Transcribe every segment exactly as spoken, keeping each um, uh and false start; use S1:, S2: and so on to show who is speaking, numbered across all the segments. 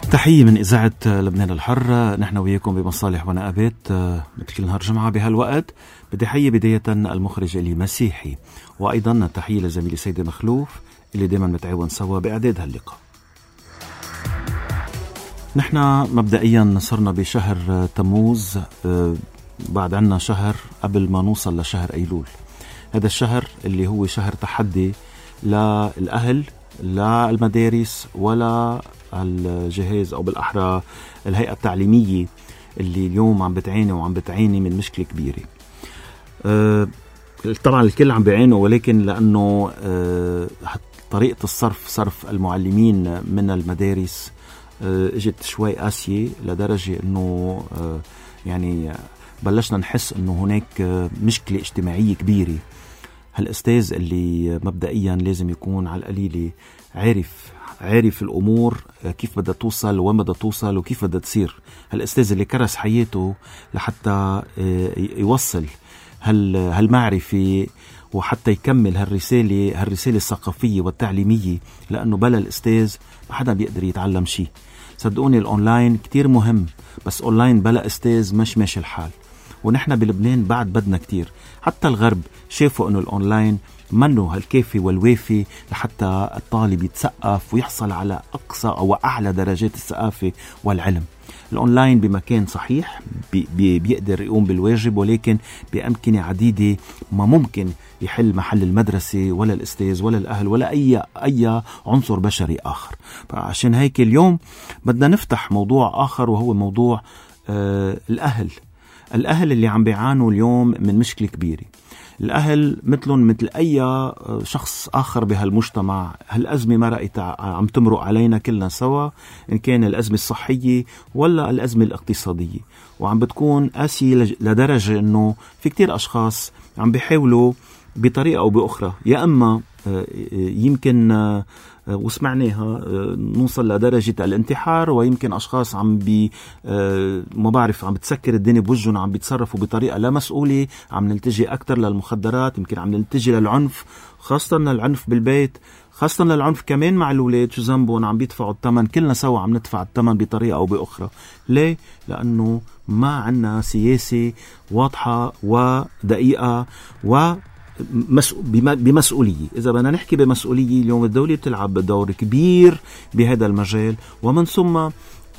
S1: تحية من إذاعة لبنان الحر. نحن وياكم بمصالح ونقابات مثل كل نهار جمعة بهالوقت. بدي حيي بداية المخرج اللي مسيحي، وأيضا تحية لزميلي سيدي مخلوف اللي دايما متعاون سوا بإعداد هاللقاء. نحن مبدئيا صرنا بشهر تموز، بعد عنا شهر قبل ما نوصل لشهر أيلول. هذا الشهر اللي هو شهر تحدي للأهل، لا المدارس ولا الجهاز أو بالأحرى الهيئة التعليمية اللي اليوم عم بتعاني وعم بتعاني من مشكلة كبيرة. أه طبعا الكل عم بيعانوا، ولكن لأنه أه طريقة الصرف صرف المعلمين من المدارس أه اجت شوي قاسية لدرجة أنه أه يعني بلشنا نحس أنه هناك مشكلة اجتماعية كبيرة. هالأستاذ اللي مبدئيا لازم يكون على القليلة عارف عارف الأمور كيف بدها توصل وين بدها توصل وكيف بدها تصير. هالأستاذ اللي كرس حياته لحتى يوصل هالمعرفة وحتى يكمل هالرسالة هالرسالة الثقافية والتعليمية، لأنه بلا الأستاذ ما حدا بيقدر يتعلم شيء. صدقوني الأونلاين كتير مهم، بس أونلاين بلا أستاذ مش ماشي الحال. ونحن بلبنان بعد بدنا كتير. حتى الغرب شافوا أنه الأونلاين منه هالكافي والوافي لحتى الطالب يتثقف ويحصل على أقصى أو أعلى درجات الثقافة والعلم. الأونلاين بمكان صحيح بي بي بيقدر يقوم بالواجب، ولكن بأمكنة عديدة ما ممكن يحل محل المدرسة ولا الأستاذ ولا الأهل ولا أي أي عنصر بشري آخر. فعشان هيك اليوم بدنا نفتح موضوع آخر، وهو موضوع آه الأهل. الأهل اللي عم بيعانوا اليوم من مشكلة كبيرة. الأهل مثلهم مثل أي شخص آخر بهالمجتمع. هالأزمة ما رأيت عم تمرق علينا كلنا سوا، إن كان الأزمة الصحية ولا الأزمة الاقتصادية، وعم بتكون قاسية لدرجة أنه في كتير أشخاص عم بيحاولوا بطريقة أو بأخرى، يا أما يمكن وسمعناها نوصل لدرجة الانتحار، ويمكن أشخاص عم بي ما بعرف عم بتسكر الدنيا بوجهن، عم بيتصرفوا بطريقة لا مسؤولة، عم نلتجي أكتر للمخدرات، يمكن عم نلتجي للعنف، خاصة للعنف بالبيت، خاصة للعنف كمان مع الأولاد. شو ذنبهم؟ عم بيدفعوا الثمن، كلنا سوا عم ندفع الثمن بطريقة أو بأخرى. ليه؟ لأنه ما عنا سياسة واضحة ودقيقة و بمسؤولية. إذا بدنا نحكي بمسؤولية، اليوم الدولة بتلعب دور كبير بهذا المجال، ومن ثم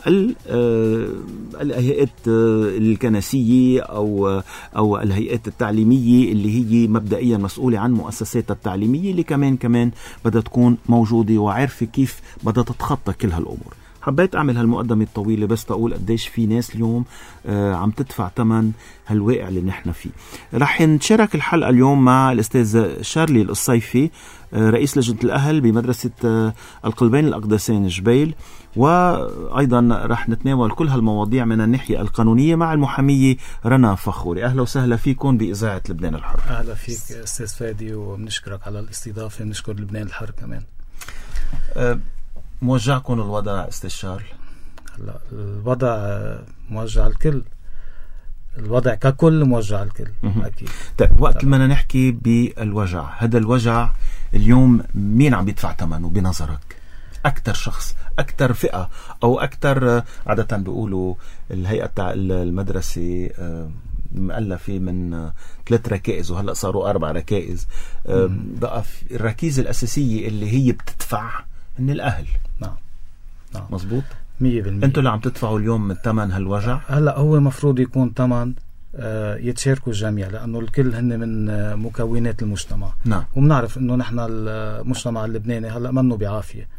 S1: الهيئات الكنسية أو أو الهيئات التعليمية اللي هي مبدئيا مسؤولة عن مؤسسات التعليمية، اللي كمان كمان بدها تكون موجودة وعارفة كيف بدها تتخطى كل هالأمور. حبيت أعمل هالمقدمة الطويلة بس تقول قديش في ناس اليوم آه عم تدفع ثمن هالواقع اللي نحن فيه. رح نشارك الحلقة اليوم مع الأستاذ شارلي القصيفي، آه رئيس لجنة الأهل بمدرسة آه القلبين الأقدسين جبيل، وأيضا رح نتناول كل هالمواضيع من الناحية القانونية مع المحامية رنا فخوري. أهلا وسهلا فيكم بإذاعة لبنان الحر.
S2: أهلا فيك أستاذ فادي، وبنشكرك على الاستضافة، بنشكر لبنان الحر كمان.
S1: آه موجعكم الوضع أستاذ شارل؟
S2: هلا الوضع موجع الكل، الوضع ككل موجع الكل أكيد.
S1: طيب وقت ما نحكي بالوجع، هذا الوجع اليوم مين عم يدفع ثمنه بنظرك؟ أكتر شخص، أكتر فئة، أو أكتر عادة بيقولوا الهيئة المدرسة مؤلفة من ثلاث ركائز وهلأ صاروا أربع ركائز. بقى الركيزة الأساسية اللي هي بتدفع من الأهل.
S2: نعم نعم
S1: مزبوط
S2: مية بالمية.
S1: أنتوا اللي عم تدفعوا اليوم من ثمن هالوجع.
S2: هلأ هو مفروض يكون ثمن آه يتشاركوا الجميع، لأنه الكل هن من آه مكونات المجتمع.
S1: نعم.
S2: ومنعرف أنه نحن المجتمع اللبناني هلأ منه بعافية.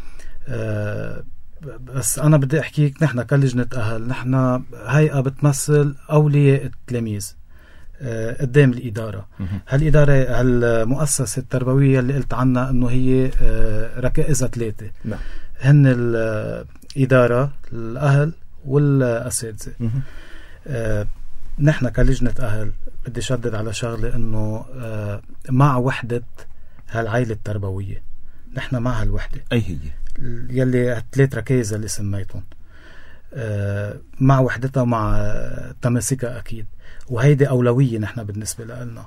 S2: آه بس أنا بدي أحكيك، نحن كلجنة أهل نحن هيئة بتمثل أولياء التلاميذ آه قدام الإدارة. هالإدارة هالمؤسسة التربوية اللي قلت عنها أنه هي آه ركائزها ثلاثة.
S1: نعم.
S2: هن الإدارة، الأهل، والأساتذة. آه نحن كلجنة أهل بدي شدد على شغلة، أنه آه مع وحدة هالعائلة التربوية. نحن مع هالوحدة.
S1: أي هي؟
S2: يلي الثلاث ركائز اللي سميتهم، آه مع وحدتها ومع تماسكها أكيد، وهيدي أولوية نحن بالنسبة لنا،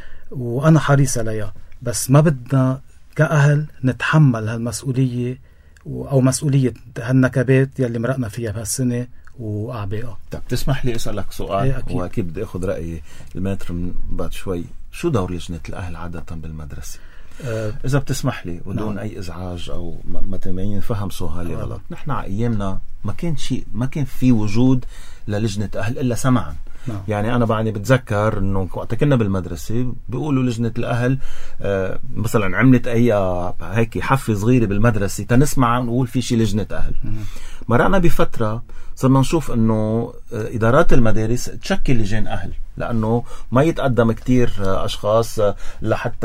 S2: وأنا حريص عليها. بس ما بدنا كأهل نتحمل هالمسؤولية أو مسؤولية هالنكبات يلي مرقنا فيها بهالسنة وأعباءها.
S1: طب تسمح لي أسألك سؤال؟
S2: إيه
S1: وأكيد بدي أخذ رأي الماتر من بعد شوي. شو دور لجنة الأهل عادة بالمدرسة؟ أه إذا بتسمح لي ودون نعم. أي إزعاج أو ما تمين فهم سؤالي غلط. أه. نحن على أيامنا ما كان شيء، ما كان في وجود للجنة أهل إلا سمعا. نعم. يعني أنا بعدني بتذكر إنه وقت كنا بالمدرسة بيقولوا لجنة الأهل آه مثلا عملت أي هيك حفلة صغيرة بالمدرسة تنسمع نقول في شيء لجنة أهل. مرقنا بفترة صرنا نشوف إنه آه إدارات المدارس تشكل لجان أهل، لأنه ما يتقدم كتير آه أشخاص آه لحتى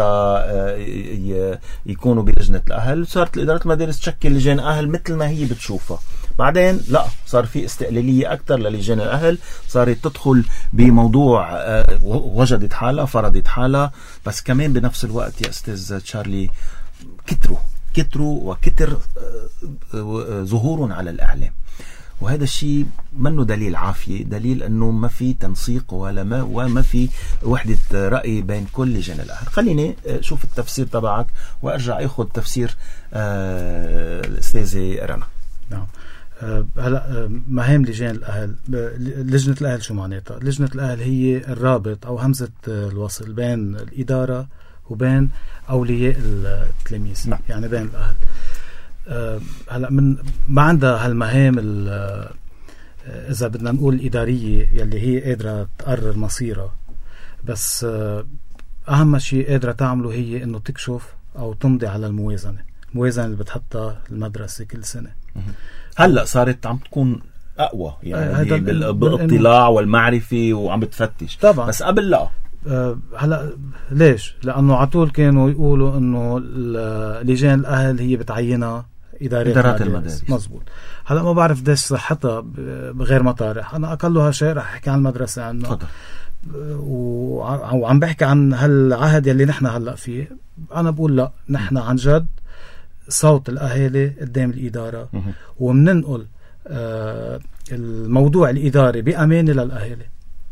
S1: آه يكونوا بلجنة الأهل. صارت الإدارات المدارس تشكل لجان أهل مثل ما هي بتشوفها. بعدين لا، صار في استقلالية أكتر للجان الأهل، صارت تدخل بموضوع آه وجدت حالها فرضت حالها. بس كمان بنفس الوقت يا أستاذ تشارلي كتروا كتروا وكتر آه ظهورهم على الإعلام، وهذا الشيء منه دليل عافية، دليل أنه ما في تنسيق ولا ما وما في وحدة رأي بين كل لجان الأهل. خليني شوف التفسير تبعك وأرجع أخذ تفسير آه الأستاذة رنا.
S2: نعم. هلا مهام لجان الأهل، لجنة الأهل شو معناتها؟ لجنة الأهل هي الرابط أو همزة الوصل بين الإدارة وبين أولياء التلاميذ. نعم. يعني بين الأهل. هلا من ما عندها هالمهام إذا بدنا نقول الإدارية يلي هي قادرة تقرر مصيرها، بس أهم شيء قادرة تعمله هي إنه تكشف أو تمضي على الموازنة، الموازنة اللي بتحطها المدرسة كل سنة.
S1: هلا صارت عم تكون أقوى يعني بالاطلاع والمعرفة وعم بتفتش طبعا. بس قبل لا.
S2: أه هلا ليش؟ لأنه عطول كانوا يقولوا إنه لجان الأهل هي بتعينها إدارات المدارس. مزبوط. هلا ما بعرف ديش صحتها بغير مطارح، أنا أقلها شيء رح أحكي عن المدرسة عنه. فضل. وعم بحكي عن هالعهد يلي نحن هلأ فيه. أنا بقول لا، نحن عن جد صوت الأهالي قدام الإدارة، ومننقل آه الموضوع الإداري بأمانة للأهالي.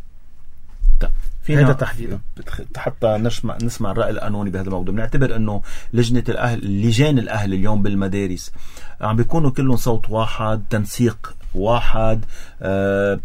S2: هذا تحديدا
S1: حتى نسمع نسمع الرأي القانوني بهذا الموضوع. بنعتبر انه لجنة الاهل، لجان الاهل اليوم بالمدارس عم بيكونوا كلهم صوت واحد، تنسيق واحد، آه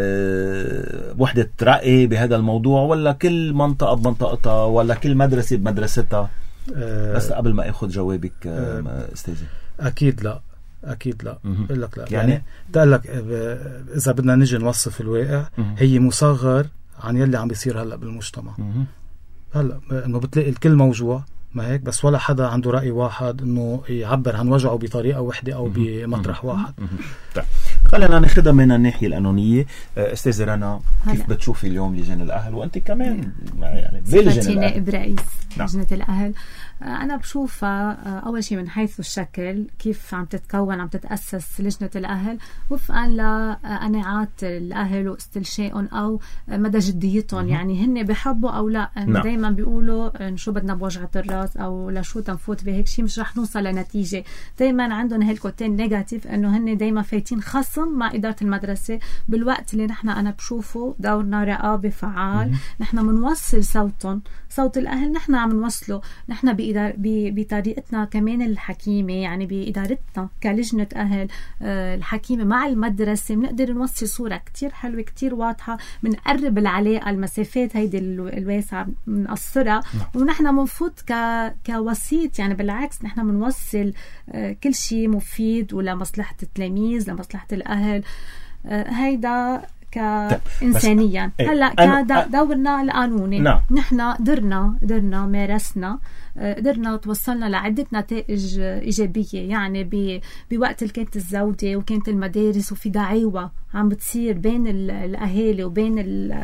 S1: آه وحدة رأي بهذا الموضوع، ولا كل منطقة بمنطقتها ولا كل مدرسة بمدرستها؟ آه بس قبل ما اخذ جوابك آه استاذي.
S2: اكيد لا، اكيد لا. بقول لك لا يعني, يعني بقول لك اذا بدنا نجي نوصف الواقع مه. هي مصغر عن يلي عم بيصير هلا بالمجتمع. مه. هلا انه بتلاقي الكل موجوع ما هيك، بس ولا حدا عنده رأي واحد انه يعبر عن وجعه بطريقة واحدة او بمطرح واحد.
S1: طيب خلينا ناخذها من الناحية القانونية. استاذة رنا، كيف بتشوفي اليوم لجان الاهل وانت كمان يعني
S3: بلجنة نائب رئيس لجنة الاهل؟ أنا بشوفها أول شيء من حيث الشكل، كيف عم تتكون عم تتأسس لجنة الأهل وفقا لقناعات الأهل واستلشائهم أو مدى جديتهم. يعني هن بحبوا أو لا. دايما بيقولوا شو بدنا بوجعة الراس أو لشو تنفوت بهيك شيء مش رح نوصل لنتيجة. دايما عندهم هالكوتين نيجاتيف، أنه هن دايما فايتين خصم مع إدارة المدرسة، بالوقت اللي نحن أنا بشوفه دورنا رقابة فعال. نحن منوصل صوتهم، صوت الأهل نحن عم نوصله نحن بطريقتنا كمان الحكيمة، يعني بإدارتنا كلجنة أهل الحكيمة مع المدرسة بنقدر نوصل صورة كتير حلوة كتير واضحة، بنقرب العلاقة، المسافات هيدي الواسعة بنقصرها، ونحن منفوت كوسيط. يعني بالعكس نحن منوصل كل شيء مفيد ولمصلحة التلاميذ لمصلحة الأهل. هيدا كإنسانيا. هلا كدورنا القانوني نعم. نحن قدرنا قدرنا مارسنا قدرنا توصلنا لعدة نتائج إيجابية. يعني بوقت اللي كانت الزودة وكانت المدارس وفي دعاوى عم بتصير بين الأهالي وبين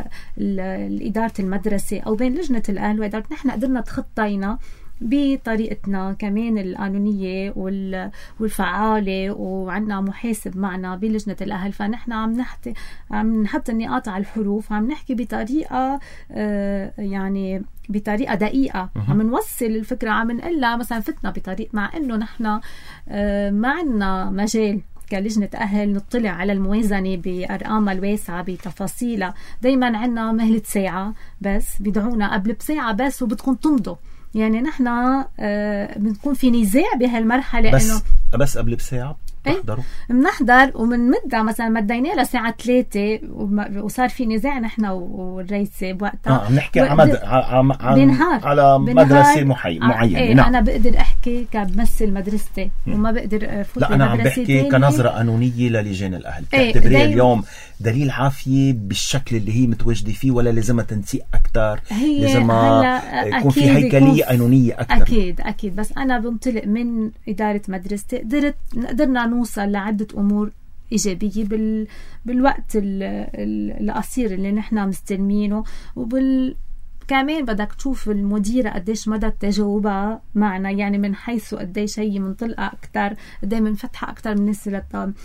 S3: إدارة المدرسة أو بين لجنة الأهل وإدارة، نحن قدرنا تخطينا بطريقتنا كمان القانونية والفعالة، وعنا محاسب معنا بلجنة الأهل. فنحن عم نحكي عم نحط النقاط على الحروف، عم نحكي بطريقة آه يعني بطريقة دقيقة، عم نوصل الفكرة، عم نقلها مثلا فتنا بطريقة، مع إنه نحن آه ما عنا مجال كلجنة أهل نطلع على الموازنة بأرقامها الواسعة بتفاصيلها. دايما عنا مهلة ساعة بس، بيدعونا قبل بساعة بس وبتكون تمضوا. يعني نحن آه بنكون في نزاع بهالمرحلة.
S1: بس
S3: إنه
S1: بس قبل بساعة بتحضروا؟
S3: بنحضر ومنمدها مثلا مدينا لها ساعة ثلاثة وصار في نزاع نحن والرئيسة بوقتها.
S1: اه نحكي عمد... عم... عم... على مدرسة محي... معينة.
S3: ايه
S1: نعم.
S3: أنا بقدر أحكي كبمثل مدرستي وما بقدر أفوت
S1: لا أنا عم بحكي كنظرة قانونية للجان الأهل. تعتبريها ايه اليوم دليل عافية بالشكل اللي هي متواجدة فيه ولا لازمها تنسيق أكتر؟ لازمها يكون في هيكلية قانونية أكتر؟
S3: أكيد أكيد. بس أنا بنطلق من إدارة مدرستي قدرت قدرنا نوصل لعدة أمور إيجابية بال بالوقت القصير اللي نحن مستلمينه. وبال كمان بدك تشوف المديرة قديش مدى تجاوبها معنا، يعني من حيث قديش هي منطلقة أكتر، قديش منفتحة أكتر بالنسبة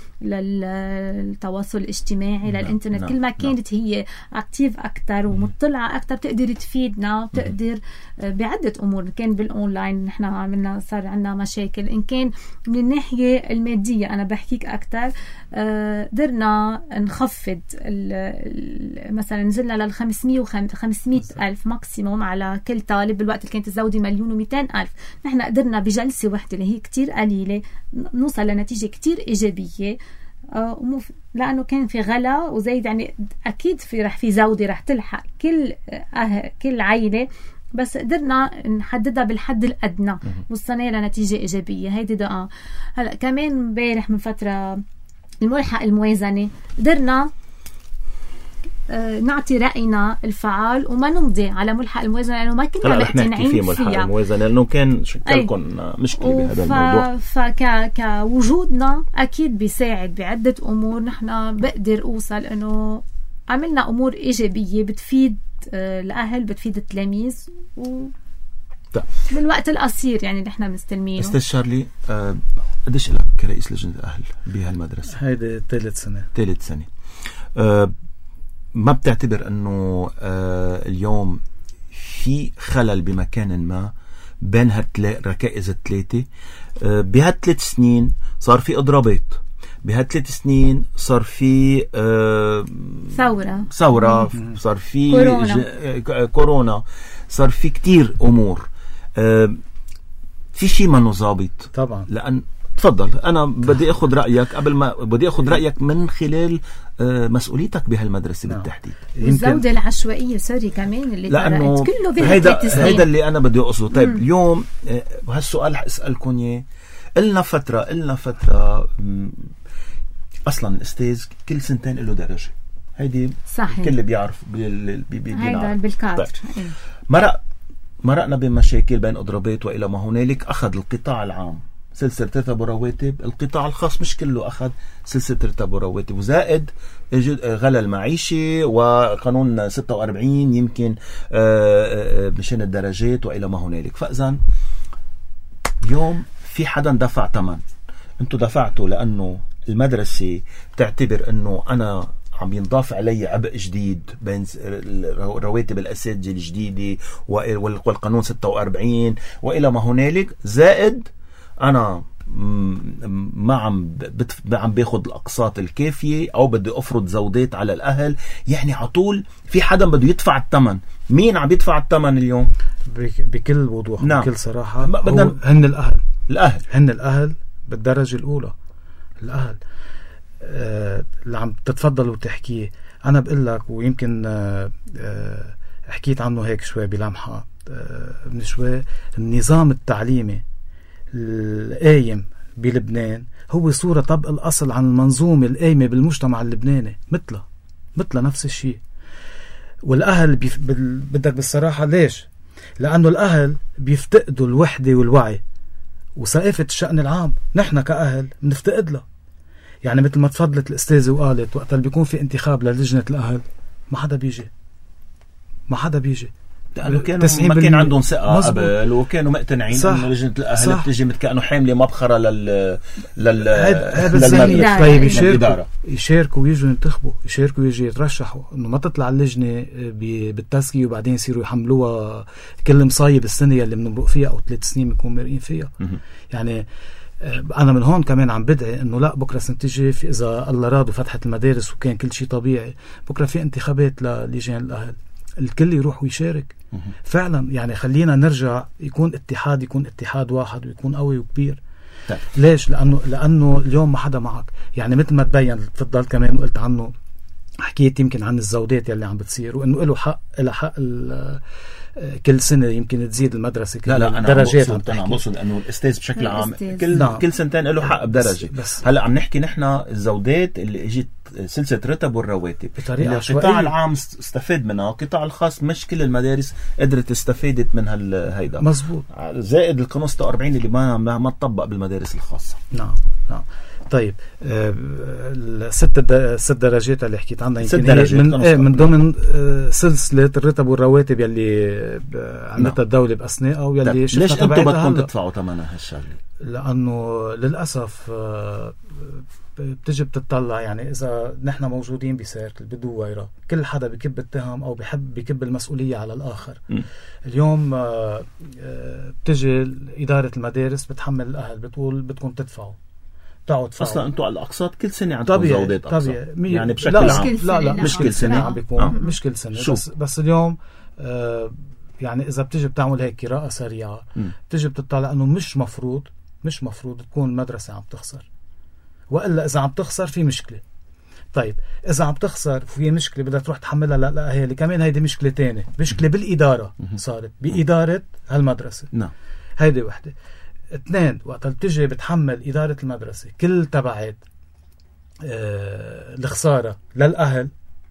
S3: للتواصل الاجتماعي للإنترنت.
S1: لا.
S3: كل ما كانت لا. هي أكتيف أكتر ومطلعة أكتر بتقدر تفيدنا وبتقدر بعدة أمور. كان بالأونلاين نحن عملنا صار عنا مشاكل، إن كان من الناحية المادية أنا بحكيك أكتر قدرنا نخفض مثلا نزلنا للخمسمية وخمسمية ألف ماكسيموم على كل طالب بالوقت اللي كانت الزودة مليون ومئتين ألف. نحن قدرنا بجلسة واحدة اللي هي كتير قليلة نوصل لنتيجة كتير إيجابية. آه لأنه كان في غلا وزايد، يعني أكيد في رح في زودة رح تلحق كل آه كل عائلة، بس قدرنا نحددها بالحد الأدنى وصلنا لنتيجة إيجابية. هيدي دقة. هلا كمان امبارح من فترة الملحق الموازنة قدرنا آه نعطي رأينا الفعال وما نمضي على ملحق الموازنة لأنه ما كنا مقتنعين فيها.
S1: ملحق الموازنة لأنه كان شكلكم مشكلة بهذا
S3: ف...
S1: الموضوع.
S3: فك كوجودنا أكيد بيساعد بعدة أمور. نحن بقدر أوصل أنه عملنا أمور إيجابية بتفيد آه الأهل بتفيد التلاميذ و... بالوقت القصير يعني نحن مستلمينه.
S1: أستاذ شارلي آه قديش لك كرئيس لجنة الأهل بهالمدرسة؟
S2: هيدا ثالث سنة.
S1: ثالث سنة. آه ما بتعتبر أنه آه اليوم في خلل بمكان ما بين هالركائز الثلاثة؟ آه بهالثلاث سنين صار في إضرابات، بهالثلاث سنين صار في آه
S3: ثورة
S1: ثورة صار في
S3: كورونا.
S1: ج... كورونا، صار في كتير أمور. آه في شيء ما نظابط
S2: طبعا.
S1: لأن تفضل أنا بدي أخذ رأيك قبل ما بدي أخذ رأيك من خلال آه مسؤوليتك بهالمدرسة نعم. بالتحديد.
S3: والزودة العشوائية سوري كمان اللي
S1: لأنه
S3: كله
S1: هيدا هيدا اللي أنا بدي أقصده. طيب اليوم آه وهالسؤال حأسألكم إياه. قلنا فترة قلنا فترة أصلا الأستاذ كل سنتين له درجة، هيدي صحيح. الكل بيعرف
S3: هيدا بالكادر.
S1: طيب. مرق مرقنا بمشاكل بين إضرابات وإلى ما هنالك. أخذ القطاع العام سلسلة رتب ورواتب، القطاع الخاص مش كله أخذ سلسلة رتب ورواتب، وزائد غلا المعيشة وقانون ستة وأربعين يمكن مشان الدرجات وإلى ما هنالك. فإذن اليوم في حدا دفع ثمن. انتو دفعتوا لأنه المدرسة بتعتبر أنه أنا عم ينضاف علي عبء جديد بين رواتب الأساتذة الجديدة والقانون ستة وأربعين وإلى ما هنالك، زائد أنا ما عم ما عم باخد الأقساط الكافية أو بدي أفرض زودات على الأهل. يعني عطول في حدا بده يدفع الثمن. مين عم يدفع الثمن اليوم؟
S2: بكل وضوح نعم. بكل صراحة
S1: بدنا
S2: هن الأهل
S1: الأهل
S2: هن الأهل بالدرجة الأولى. الأهل آه اللي عم تتفضل وتحكيه أنا بقول لك، ويمكن آه آه حكيت عنه هيك شوي بلمحة آه من شوي. النظام التعليمي القايم بلبنان هو صورة طبق الأصل عن المنظومة القايمة بالمجتمع اللبناني مثله مثله نفس الشيء. والأهل بيف... بال... بدك بالصراحة ليش؟ لأنه الأهل بيفتقدوا الوحدة والوعي وثقافة الشأن العام. نحن كأهل بنفتقد له. يعني مثل ما تفضلت الأستاذة وقالت وقت اللي بيكون في انتخاب للجنة الأهل ما حدا بيجي ما حدا بيجي
S1: لأنه كانوا ما كان عندهم ثقة قبل وكانوا مقتنعين إنه لجنة الأهل بتجي كأنه حاملة مبخرة لل لل
S2: للمدرسة. طيب يشاركوا يشاركوا ويجوا ينتخبوا، يشاركوا ويجوا يترشحوا، إنه ما تطلع اللجنة بالتزكية وبعدين يصيروا يحملوها كل مصايب السنة اللي بنمرق فيها أو ثلاث سنين بنكون مرقين فيها. يعني أنا من هون كمان عم بدعي إنه لا بكرة سنتيجي في إذا الله راد وفتحت المدارس وكان كل شيء طبيعي بكرة في انتخابات للجان الأهل الكل يروح ويشارك فعلا. يعني خلينا نرجع يكون اتحاد يكون اتحاد واحد ويكون قوي وكبير.
S1: طيب.
S2: ليش؟ لأنه لأنه اليوم ما حدا معك، يعني مثل ما تبين تفضل كمان وقلت عنه، حكيت يمكن عن الزودات يلي عم بتصير، وإنه له حق له حق كل سنة يمكن تزيد المدرسة.
S1: لا لا أنا
S2: درجات
S1: عم أنا بقصد أنه الأستاذ بشكل عام كل
S2: نعم.
S1: كل سنتين له حق بدرجة. هلا عم نحكي نحن الزودات اللي اجت سلسلة رتب والرواتب
S2: بطريقة
S1: القطاع العام استفاد منها، القطاع الخاص مش كل المدارس قدرت استفادت من هالهيدا.
S2: مزبوط.
S1: زائد القانون ستة وأربعين اللي ما ما تطبق بالمدارس الخاصة.
S2: نعم نعم. طيب آه الست الست درجات اللي حكيت عنها يمكن من ايه من ضمن آه سلسله الرتب والرواتب يلي عملتها الدوله باثناءها ويلي
S1: ليش انتم بدكم تدفعوا ثمنها هالشغله؟
S2: لانه للاسف آه بتجي بتطلع، يعني اذا نحن موجودين بسيركل بدويره كل حدا بكب التهم او بحب بكب المسؤوليه على الاخر. م. اليوم آه بتجي اداره المدارس بتحمل الاهل بتقول بدكم تدفعوا
S1: اصلا انتم على الاقساط كل سنه عندكم زودات اقساط يعني بشكل
S2: لا
S1: عام.
S2: لا لا مش كل سنه عم بيكون آه. مش كل سنه
S1: شو؟
S2: بس بس اليوم آه يعني اذا بتيجي بتعمل هيك قراءه سريعه بتيجي بتطلع انه مش مفروض مش مفروض تكون المدرسه عم تخسر، والا اذا عم تخسر في مشكله. طيب اذا عم تخسر في مشكله بدها تروح تحملها للاهالي كمان، هيدي مشكله تانية، مشكله بالاداره صارت باداره هالمدرسه.
S1: نعم
S2: هيدي وحده. اثنين، وقت بتجي بتحمل إدارة المدرسة كل تبعات آه الخسارة للأهل،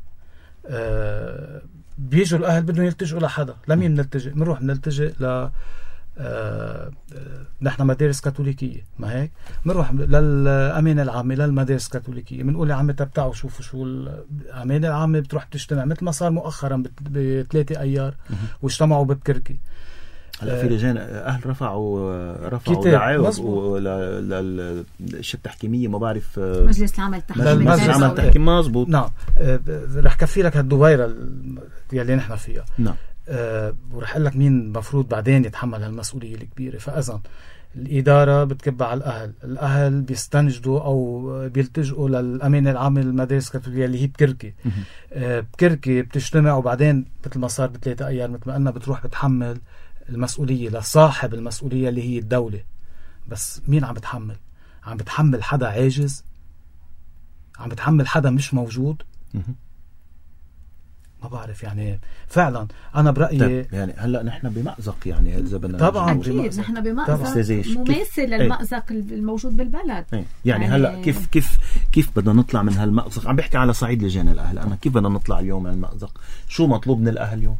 S2: آه بيجوا الأهل بدهم يلتجئوا لحدا. لمين نلتجئ؟ بنروح نلتجئ ل آه نحن مدارس كاثوليكية، ما هيك؟ بنروح للأمانة العامة للمدارس الكاثوليكية، بنقول يا عمي تبتعوا شوفوا شو الأمانة العامة بتروح بتجتمع مثل ما صار مؤخرا بثلاثة أيار واجتمعوا ببكركي.
S1: هلا في لجان اهل رفعوا رفعوا دعاوى للشؤون التحكيميه، ما بعرف
S3: مجلس العمل التحكيمي
S1: مجلس العمل التحكيمي مزبوط.
S2: نعم رح كفي لك هالدويره يلي نحن فيها.
S1: نعم
S2: أه ورح اقول لك مين المفروض بعدين يتحمل هالمسؤوليه الكبيره. فاذا الاداره بتكب على الاهل، الاهل بيستنجدوا او بيلتجئوا للامانه العامه للمدارس الكاثوليكيه اللي هي بكركي. أه بكركي بتجتمع وبعدين مثل ما صار بثلاثة ايار مثل ما قلنا بتروح بتحمل المسؤولية لصاحب المسؤولية اللي هي الدولة. بس مين عم بتحمل؟ عم بتحمل حدا عاجز؟ عم بتحمل حدا مش موجود؟ ما بعرف. يعني فعلا أنا برأيي
S1: يعني هلأ نحن بمأزق، يعني إذا بدنا
S2: طبعا
S3: أكيد نحن بمأزق مماثل للمأزق الموجود بالبلد.
S1: يعني, يعني هلأ كيف كيف كيف بدنا نطلع من هالمأزق؟ عم بحكي على صعيد لجان الأهل. أنا كيف بدنا نطلع اليوم من المأزق؟ شو مطلوب من الأهل اليوم؟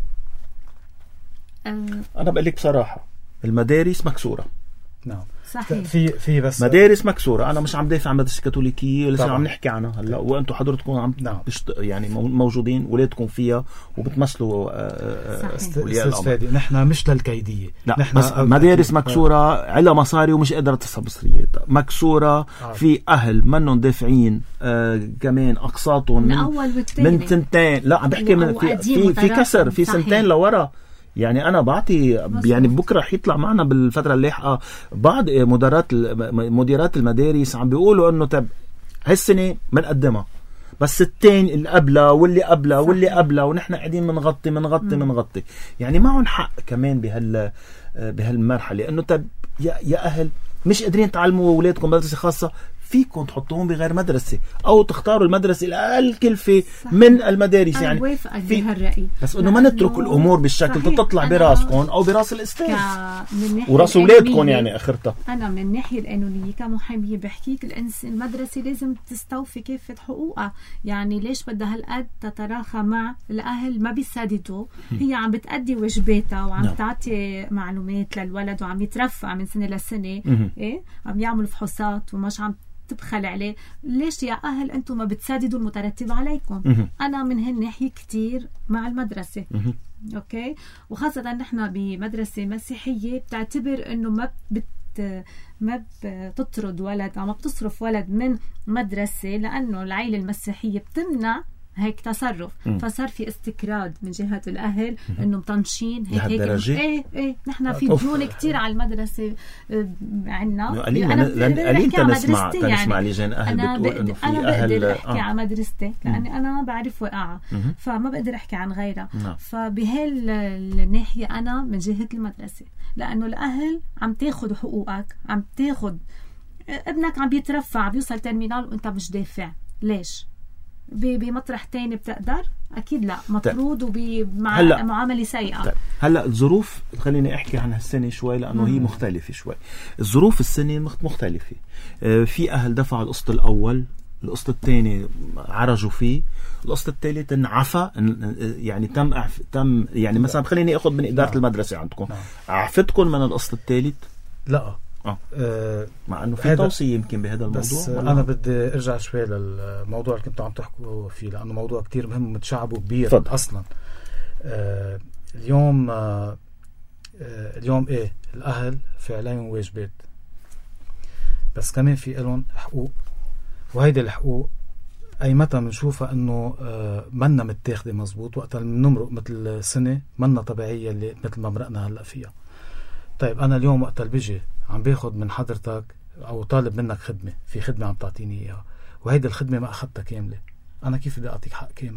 S1: أنا بقول لك بصراحة المدارس مكسورة.
S2: نعم
S3: صحيح.
S2: في في بس
S1: مدارس مكسورة. أنا مش عم دافع عن مدرسة كاثوليكية لسه عم نحكي عنها هلا، وأنتم حضرتكم عم
S2: نعم.
S1: بشت... يعني موجودين ولادكم فيها وبتمثلوا
S2: أولياء الأمر. نحن مش للكيدية.
S1: لا نحن بس مدارس مكسورة على مصاري ومش قادرة تصب مصريات مكسورة. آه. في أهل منهم دافعين آه كمان أقساطهم
S3: من أول والتاني
S1: من سنتين. لا عم بحكي من في في, في كسر في صحيح. سنتين لورا. يعني أنا بعطي مزبوط. يعني بكرة حيطلع معنا بالفترة اللاحقة بعض مديرات مديرات المدارس عم بيقولوا إنه طب هالسنة بنقدمها، بس التين اللي قبلها واللي قبلها واللي قبلها ونحن قاعدين منغطي منغطي منغطي. يعني معهم حق كمان بهال بهالمرحلة إنه طب يا يا أهل مش قادرين تعلموا أولادكم مدرسة خاصة، فيكم تحطوهم بغير مدرسة أو تختاروا المدرسة الأقل كلفة من المدارس.
S3: أنا
S1: يعني
S3: في هالرأي،
S1: بس إنه ما نترك الأمور بالشكل تطلع براسكم أو براس الأستاذ وراس أولادكم. يعني آخرتها
S3: أنا من الناحية القانونية كمحامية بحكيك الإنس المدرسة لازم تستوفي كافة حقوقها. يعني ليش بدها هالقد تتراخى مع الأهل ما بيسددوا؟ هي عم بتأدي واجباتها وعم نعم. تعطي معلومات للولد وعم يترفع من سنة لسنة. إيه عم يعملوا فحوصات ومش عم تبخل عليه. ليش يا أهل أنتم ما بتسددوا المترتب عليكم؟ مه. أنا من هالناحية كتير مع المدرسة. مه. أوكي. وخاصة نحن بمدرسة مسيحية بتعتبر أنه ما بت ما بتطرد ولد أو ما بتصرف ولد من مدرسة لأنه العائلة المسيحية بتمنع هيك تصرف. مم. فصار في استكراد من جهة الأهل إنه مطنشين هيك هيك. إيه إيه نحن في ديون كتير على المدرسة عنا.
S1: أنا قليل تنسمع تنسمع لجان أهل بتقول إنه في
S3: أنا
S1: أهل.
S3: بقدر أحكي عن مدرستي لأني أنا بعرف وقعها، فما بقدر أحكي عن غيرها. نعم. فبهالناحية أنا من جهة المدرسة، لأنه الأهل عم تاخد حقوقك، عم تاخد ابنك عم بيترفع بيوصل ترمينال وانت مش دافع، ليش؟ بمطرح تاني بتقدر؟ أكيد لا، مطرود وبمع معاملة سيئة.
S1: طيب. هلأ الظروف، خليني أحكي عن هالسنة شوي لأنه هي مختلفة شوي. الظروف السنة مختلفة. آه في أهل دفعوا القسط الأول، القسط الثاني عرجوا فيه، القسط الثالث انعفى، يعني تم أعف... تم يعني مثلا خليني أخذ من إدارة لا. المدرسة عندكم لا. عفتكم من القسط الثالث؟
S2: لا
S1: آه.
S2: آه
S1: مع انه في توصيه يمكن بهذا الموضوع.
S2: بس انا بدي ارجع شوي للموضوع اللي كنتوا عم تحكوا فيه لانه موضوع كتير مهم ومتشعب وكبير. فضل. اصلا آه اليوم آه اليوم ايه الاهل في عليهم واجبات بس كمان في لهم حقوق، وهيدي الحقوق اي متى بنشوفها انه آه منا متاخده مزبوط وقت بنمرق مثل سنه منا طبيعيه اللي مثل ما مرقنا هلا فيها. طيب انا اليوم وقت اللي بيجي عم باخد من حضرتك او طالب منك خدمه، في خدمه عم تعطيني اياها وهيدي الخدمه ما اخذتها كامله، انا كيف بدي اعطيك حق كامل؟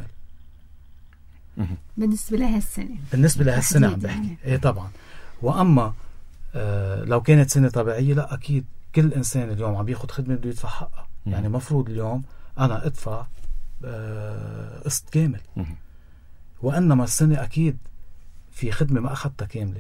S3: بالنسبه لهالسنه
S2: بالنسبه لهالسنه عم بحكي يعني. ايه طبعا. واما آه لو كانت سنه طبيعيه لا اكيد كل انسان اليوم عم ياخد خدمه بده يدفع حقها. يعني مفروض اليوم انا ادفع آه قسط كامل. وانما السنه اكيد في خدمه ما اخذتها كامله.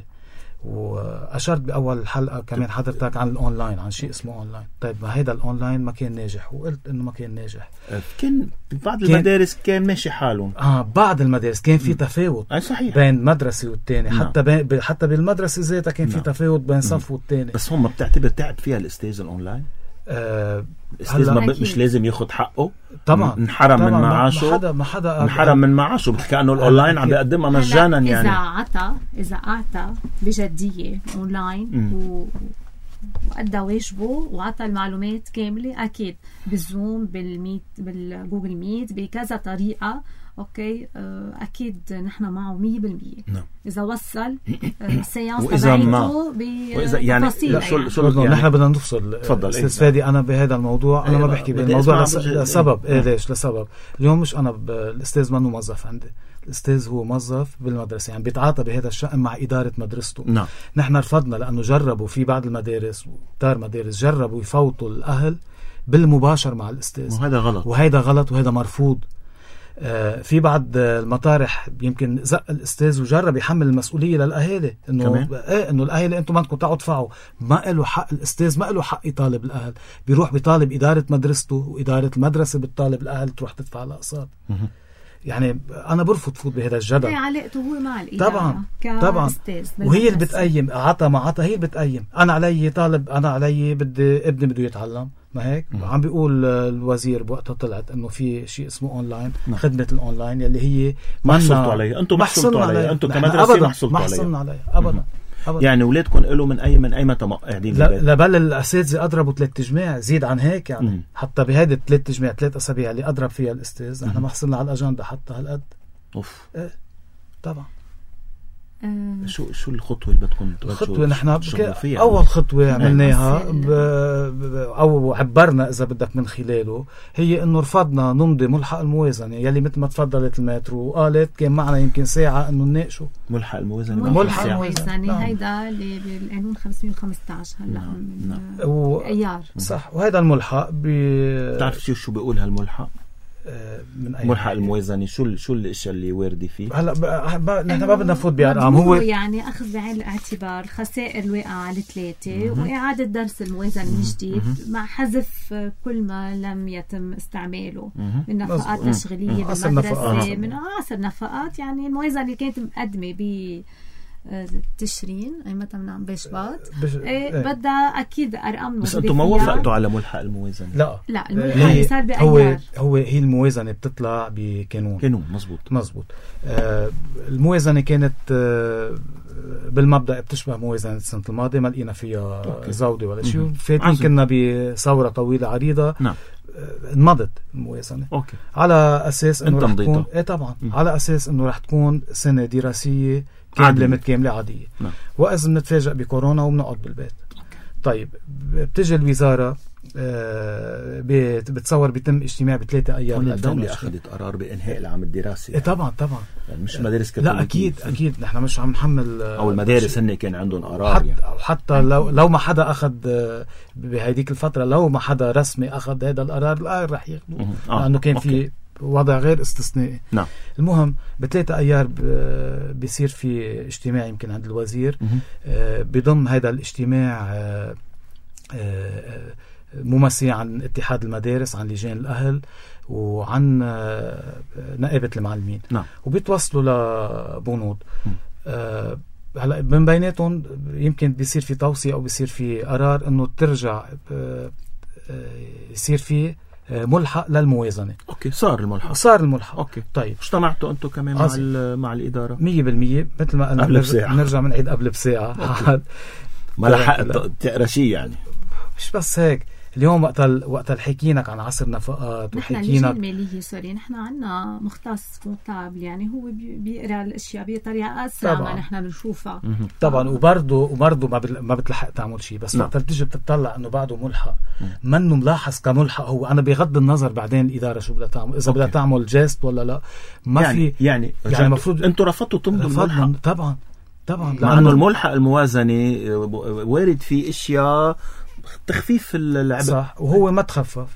S2: وأشرت بأول حلقة كمان حضرتك عن الأونلاين، عن شيء اسمه أونلاين. طيب ما هيدا الأونلاين ما كان ناجح، وقلت إنه ما كان ناجح.
S1: كان بعض المدارس كان ماشي حالهم.
S2: آه بعض المدارس كان في تفاوت بين مدرسة والتاني. نعم. حتى بين حتى بالمدرسة ذاتها كان نعم. في تفاوت بين صف والتاني.
S1: بس هم بتعتبر تعب فيها الأستاذ الأونلاين؟
S2: آه
S1: الاستاذ ما مش لازم ياخد حقه
S2: طبعا،
S1: انحرم من معاشه،
S2: ما حدا ما حدا
S1: انحرم من معاشه كأنه الاونلاين عم بيقدمها مجانا. يعني
S3: اذا عطى اذا اعطى بجديه اونلاين و... وأدى واجبه وعطى المعلومات كامله اكيد بالزوم بالميت بالجوجل ميت بكذا طريقه اوكي اكيد نحن معه مية بالمية.
S1: نعم.
S3: اذا وصل سيانس
S1: واذا ما واذا يعني
S2: شو شو يعني نحن بدنا نفصل.
S1: تفضل
S2: استاذ فادي. انا بهذا الموضوع انا ما بحكي بالموضوع لس... لسبب ايه ليش لسبب اليوم مش انا ب... الاستاذ منه موظف عندي، الاستاذ هو موظف بالمدرسه يعني بيتعاطى بهذا الشأن مع اداره مدرسته.
S1: نعم.
S2: نحن رفضنا لانه جربوا في بعض المدارس وكتار مدارس جربوا يفوتوا الاهل بالمباشر مع الاستاذ،
S1: وهذا غلط
S2: وهذا غلط وهذا مرفوض. آه في بعض المطارح يمكن زق الاستاذ وجرب يحمل المسؤوليه للاهالي انه ايه انه الاهالي انتم ما بدكم تعوا تدفعوا. ما له حق الاستاذ، ما له حق يطالب الاهل، بيروح بيطالب اداره مدرسته واداره المدرسه بتطالب الاهل تروح تدفع الاقساط. يعني انا برفض فوت بهذا الجدل.
S3: هي علاقته هو مع الاداره
S2: طبعا طبعا، وهي اللي بتقيم عطى ما عطى، هي اللي بتقيم. انا علي طالب، انا علي بدي ابني بده يتعلم، ما هيك م- عم بيقول الوزير بوقتها طلعت انه في شيء اسمه اونلاين. م- خدمه الاونلاين اللي هي
S1: ما حصلتوا عليها انتم، ما حصلتوا عليها انتم كمدرسه، ما حصلتوا عليها،
S2: ما حصلنا عليها ابدا.
S1: أبدا. يعني اولادكم قالوا من اي من اي متى قاعدين
S2: بالبيت؟ لا بل الاساتذه اضربوا ثلاث تجميع زيد عن هيك يعني. م- حتى بهذه الثلاث تجميع ثلاث اسابيع اللي اضرب فيها الاستاذ احنا ما حصلنا على الاجنده حتى هالقد.
S1: اوف
S2: ايه طبعا.
S1: أه شو شو الخطوه اللي بدكم
S2: الخطوه نحن اول خطوه عملناها او عبرنا اذا بدك من خلاله هي انه رفضنا نمضي ملحق الموازنه يلي مثل ما تفضلت المترو وقالت كان معنا يمكن ساعه انه نناقشه.
S1: ملحق الموازنه
S3: ملحق الموازنه هيدا اللي بالقانون خمسمية وخمسة عشر هلا من
S2: و...
S3: ايار
S2: صح. وهذا الملحق
S1: بتعرف شو شو بيقول هالملحق؟
S2: من أي
S1: ملحق الموازنة شو شو الاشياء اللي واردة فيه؟
S2: هلا نحن ما بدنا نفوت بأرقام. هو
S3: يعني اخذ بعين الاعتبار خسائر الواقعة على ثلاثة واعادة درس الموازنة من جديد مع حذف كل ما لم يتم استعماله من نفقات تشغيلية بالمدرسة، من عصر نفقات. يعني الموازنة اللي كانت مقدمة ب تشرين اي متى من عم بشباط بش... ايه بدها اكيد ارقام.
S1: بس انتم ما وافقتوا على ملحق الموازنه؟
S2: لا
S3: لا الملحق صار بايار.
S2: هو هو هي الموازنه بتطلع بقانون
S1: قانون مزبوط
S2: مزبوط. آه الموازنه كانت آه بالمبدا بتشبه موازنه السنه الماضيه، ما لقينا فيها أوكي. زوده ولا شيء. فاتين كنا بثوره طويله عريضه.
S1: نعم.
S2: انمضت الموازنه
S1: اوكي
S2: على اساس انه رح تكون ايه طبعا م. على اساس انه رح تكون سنه دراسيه كامله متكامله عاديه.
S1: نعم.
S2: وإذا بنتفاجئ بكورونا وبنقعد بالبيت. أوكي. طيب بتجي الوزاره آه بتصور بيتم اجتماع بثلاثة أيار.
S1: الدولة أخذت قرار بإنهاء العام الدراسي يعني.
S2: طبعا طبعا
S1: يعني مش مدارس كتوليكية.
S2: لا أكيد أكيد نحن مش عم نحمل
S1: أو المدارس هن كان عندهم قرار
S2: حتى
S1: يعني.
S2: حتى لو لو ما حدا أخذ بهيديك الفترة، لو ما حدا رسمي أخذ هذا القرار الآن رح ياخذوه آه. لأنه كان في وضع غير استثنائي.
S1: نعم.
S2: المهم بثلاثة أيار بيصير في اجتماع يمكن عند الوزير آه بضم هذا الاجتماع آه آه ممثلين عن اتحاد المدارس، عن لجان الأهل، وعن آه نائبة المعلمين.
S1: نعم.
S2: وبيتوصلوا لبنود آه هلا من بيناتهم يمكن بيصير في توصية أو بيصير في قرار إنه ترجع آه آه يصير في ملحق للموازنة.
S1: اوكي صار الملحق
S2: صار الملحق.
S1: اوكي
S2: طيب
S1: اجتمعتوا انتم كمان مع مع الاداره
S2: مية بالمية مثل ما قلنا نرجع من عيد قبل بساعه.
S1: ما لحقت تقرا شيء يعني.
S2: مش بس هيك، اليوم وقت وقت حكيناك عن عصر نفقات
S3: وحكينا الماليه سوري نحن عنا مختص كونتابل يعني هو بيقرا الاشياء بطريقه اسرع ما نحن بنشوفها
S2: طبعا. وبرضه وبرضه ما ما بتلحق تعمل شيء، بس وقت بتيجي بتطلع انه بعده ملحق منه ملاحظ كملحق. هو انا بغض النظر بعدين الاداره شو بدها تعمل، اذا بدها تعمل جيست ولا لا ما
S1: يعني
S2: في
S1: يعني
S2: يعني المفروض
S1: انتم رفضتوا تمضوا الملحق.
S2: طبعا طبعا
S1: لانه الملحق الموازنه وارد فيه اشياء تخفيف العبء.
S2: صح، وهو ما تخفف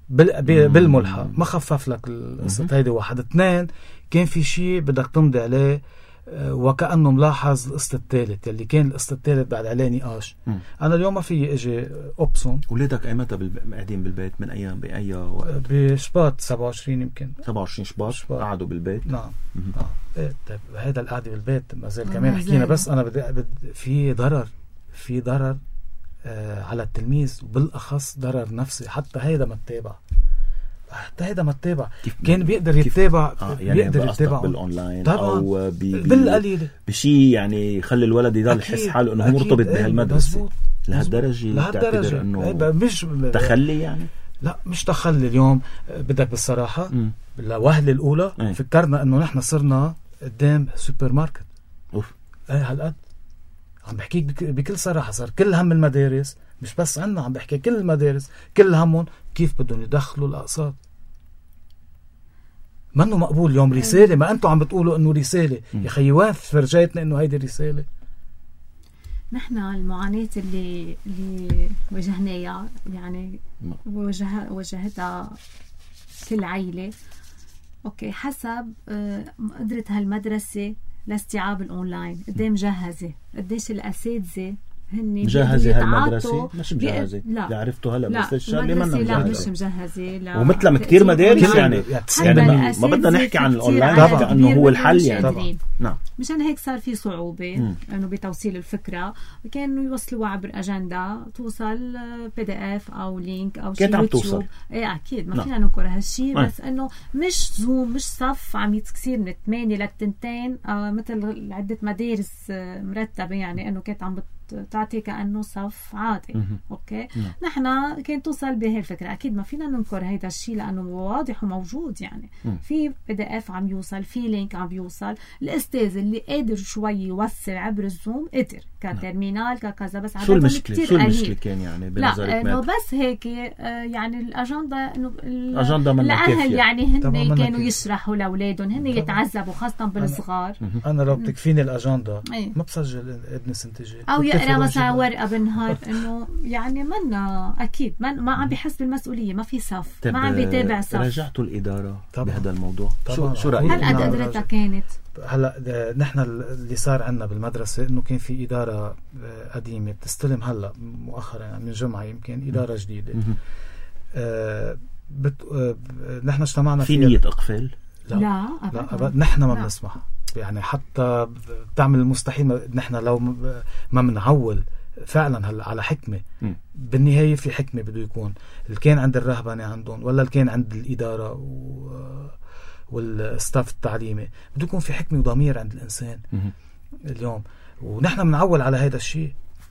S2: بالملحق، ما خفف لك القصة. هيدي واحد. اثنين كان في شيء بدك تمضي عليه وكأنه ملاحظ القسط الثالث اللي كان القسط الثالث بعد عليه نقاش. انا اليوم ما في اجي ابصم.
S1: ولادك ايمتى قاعدين بالبيت؟ من ايام باي وقت؟
S2: بشباط سبعة وعشرين يمكن
S1: سبعة وعشرين شباط قعدوا بالبيت.
S2: نعم اه إيه طيب هيدا القعده بالبيت ما زال كمان حكينا، بس انا بدي بد في ضرر في ضرر آه على التلميذ، وبالاخص ضرر نفسي. حتى هيدا ما تتابع، حتى هيدا ما تتابع. كان بيقدر يتابع
S1: آه يعني
S2: بيقدر يتابع
S1: بالاونلاين
S2: طبعا
S1: او بي
S2: بالقليل
S1: بشيء يعني يخلي الولد يضل يحس حاله انه هو مرتبط بهالمدرسه لهالدرجه. تعتبر انه
S2: مش
S1: تخلي يعني؟
S2: لا مش تخلي. اليوم بدك بالصراحه لوهله الاولى ايه؟ فكرنا انه نحن صرنا قدام سوبر ماركت.
S1: اوف
S2: ايه هالقد عم بحكيك بكل صراحه. صار كل هم المدارس، مش بس عنا، عم بحكي كل المدارس كل همهم كيف بدهم يدخلوا الاقساط. منه مقبول اليوم رساله، ما انتم عم بتقولوا انه رساله. يا خيي وين فرجيتنا انه هيدي رساله؟
S3: نحن المعاناة اللي اللي واجهناها يعني وجه وجهتها كل عائلة. اوكي حسب قدرة هالمدرسة لاستيعاب الاونلاين، قد ايه مجهزة، قديش الاساتذة هن
S1: مجهزة هالمدرسة. مش مجهزة لا, لا عرفتوا هلا بس الشغله ما
S3: لا مش مجهزة لا.
S1: ومثل كثير مدارس يعني يعني ما, ما بدنا نحكي عن الاونلاين كأنه هو الحل يعني. نعم
S3: مشان هيك صار في صعوبة انه بتوصيل الفكرة. كانوا يوصلوها عبر اجندا توصل بي دي اف او لينك او شيء يوتيوب. ايه اكيد ما فينا ننكر هالشيء، بس انه مش زوم مش صف عم يتصير من ثمانية لتنتين آه مثل عدة مدارس مرتبة يعني انه كانت عم تعطي كأنه صف عادي. اوكي نحن كانت توصل بهي الفكرة. اكيد ما فينا ننكر هيدا الشيء لانه واضح وموجود يعني. مم. في بي دي اف عم يوصل، في لينك عم يوصل. الاستاذ اللي قادر شوي يوصل عبر الزوم قدر كترمينال ككذا، بس
S1: شو المشكلة؟ شو المشكلة كان يعني بنظرك؟
S3: لا انه بس هيك يعني الاجنده انه
S1: الاجنده من
S3: الاهل يعني هن كانوا يشرحوا لاولادهم، هن يتعذبوا خاصة بالصغار.
S2: انا لو بتكفيني الاجنده ما بسجل ابني سنتجي
S3: او يقرا مثلا ورقه بالنهار انه يعني منا اكيد ما, ما عم بيحس بالمسؤوليه، ما في صف، ما عم بيتابع صف.
S1: راجعتوا الاداره بهذا الموضوع؟ شو شو رايك؟
S3: هل قد قدرتها كانت؟
S2: هلا نحن اللي صار عندنا بالمدرسه انه كان في اداره قديمه بتستلم هلا مؤخرا يعني من جمعه يمكن اداره جديده. آه بت... آه نحن اجتمعنا
S1: في نيه اقفال؟
S3: لا لا ابدا, لا
S2: أبداً. نحن ما بنسمح يعني، حتى بتعمل المستحيل. نحن لو ما بنعول فعلا هلا على حكمه م. بالنهايه في حكمه بده يكون اللي كان عند الرهبنه عندهم ولا اللي كان عند الاداره و... والستاف التعليمي، بده يكون في حكمه وضمير عند الانسان م. اليوم. ونحن بنعول على هذا الشيء.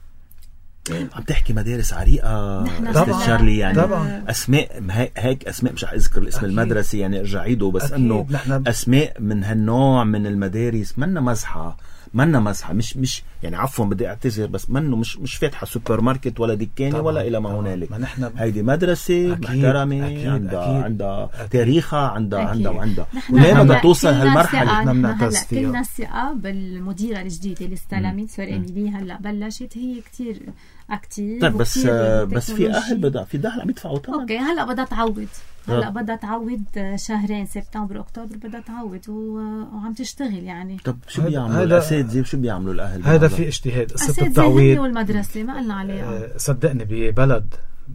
S1: عم تحكي مدارس عريقه استاذ شارلي يعني طبعا. اسماء هيك اسماء مش اذكر الاسم المدرسي يعني ارجع عيده، بس انه اسماء من هالنوع من المدارس منا مزحه منا مسحة مش مش يعني عفوا بدي اعتذر بس منه مش مش فاتحة سوبر ماركت ولا دكانة ولا إلى ما هنالك.
S2: ما نحن
S1: هيدي مدرسة
S2: أكيد
S1: محترمة
S2: أكيد
S1: عندها
S2: أكيد
S1: عندها
S2: أكيد
S1: تاريخها عندها عندها وعندها
S3: وليه
S1: بدها توصل هالمرحلة.
S2: نحن بنعتز فيها.
S3: كلنا ثقة بالمديرة الجديدة اللي استلمت سوري إيميلي هلا بلشت هي كتير أكتيف.
S1: طيب بس بس في أهل بدأ في دخل عم يدفعوا ثمن.
S3: أوكي هلا بدها تعود هلا بدها تعود شهرين سبتمبر أكتوبر بدها تعود وعم تشتغل يعني.
S1: طب شو بيعملوا الأساتذة وشو بيعملوا الأهل؟
S2: هذا في اجتهاد قصة
S3: التعويض والمدرسة ما قلنا عليها.
S2: صدقني ببلد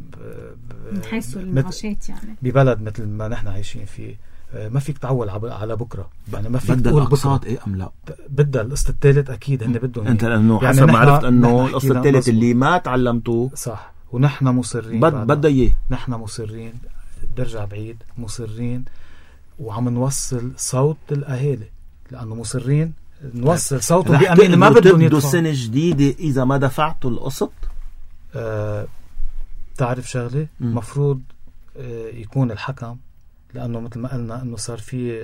S3: من حيث المعاشات يعني
S2: ببلد مثل ما نحن عايشين فيه ما فيك تعول على بكره يعني ما فيك
S1: تقول بكره ايه ام لا
S2: بدها القسط الثالث اكيد هن بدهم
S1: انت لانه يعني حسب ما عرفت انه القسط الثالث اللي ما تعلمتوه
S2: صح ونحن مصرين
S1: بد بدها اياه
S2: نحن مصرين برجع بعيد مصرين وعم نوصل صوت الاهالي لانه مصرين نوصل صوتهم بأمين ما بدهم يدفعوا
S1: سنه جديده اذا ما دفعتوا القسط.
S2: أه تعرف شغله مفروض أه يكون الحكم لأنه مثل ما قلنا أنه صار في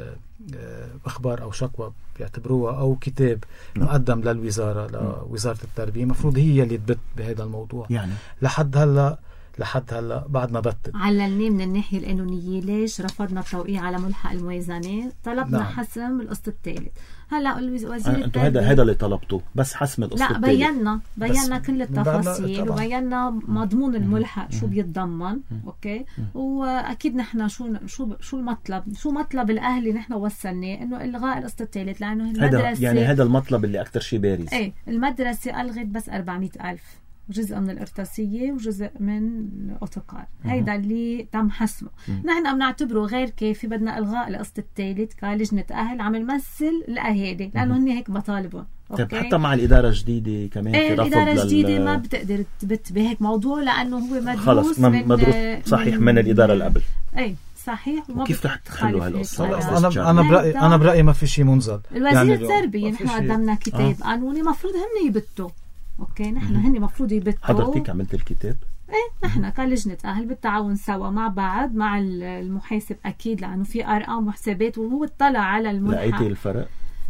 S2: أخبار أو شكوى بيعتبروها أو كتاب مقدم للوزارة لوزارة التربية مفروض هي اللي تبت بهذا الموضوع
S1: يعني
S2: لحد هلا لحد هلا بعد ما بتت
S3: عللناه من الناحية القانونية ليش رفضنا التوقيع على ملحق الموازنة طلبنا نعم. حسم القسط الثالث. هلا وزير
S1: انتوا هذا هذا اللي طلبتوه بس حسم القسط
S3: الثالث لا بينا بينا كل التفاصيل وبينا مضمون الملحق شو بيتضمن اوكي واكيد نحن شو شو شو المطلب شو مطلب الاهلي نحن وصلناه انه الغاء القسط الثالث لانه المدرسه
S1: يعني هذا المطلب اللي اكثر شيء بارز.
S3: ايه المدرسه الغت بس أربعمية ألف جزء من الارتاسية وجزء من الاوتوكار هيدا اللي تم حسمه. نحن بنعتبره غير كافي بدنا الغاء القسط الثالث كلجنة اهل عم نمثل الاهالي لانه هن هيك مطالبهم.
S1: طيب حتى مع الاداره الجديده كمان
S3: ايه
S1: في رفض
S3: الاداره الجديده ما بتقدر تثبت بهيك موضوع لانه هو مدروس
S1: خلص مدروس صحيح من, من الاداره اللي قبل.
S3: ايه صحيح
S1: وكيف رح تخلوا هالقصه؟
S2: انا انا برايي انا برايي ما في شيء منزل.
S3: الوزير التربيه نحن قدمنا كتاب آه. قانوني مفروض هم يبتوا اوكي نحن هن مفروض يبتوا.
S1: حضرتك عملت الكتاب؟
S3: ايه نحن كلجنة اهل بالتعاون سوا مع بعض مع المحاسب اكيد لانه في ارقام وحسابات وهو اطلع على الملحق.
S1: لقيتي الفرق؟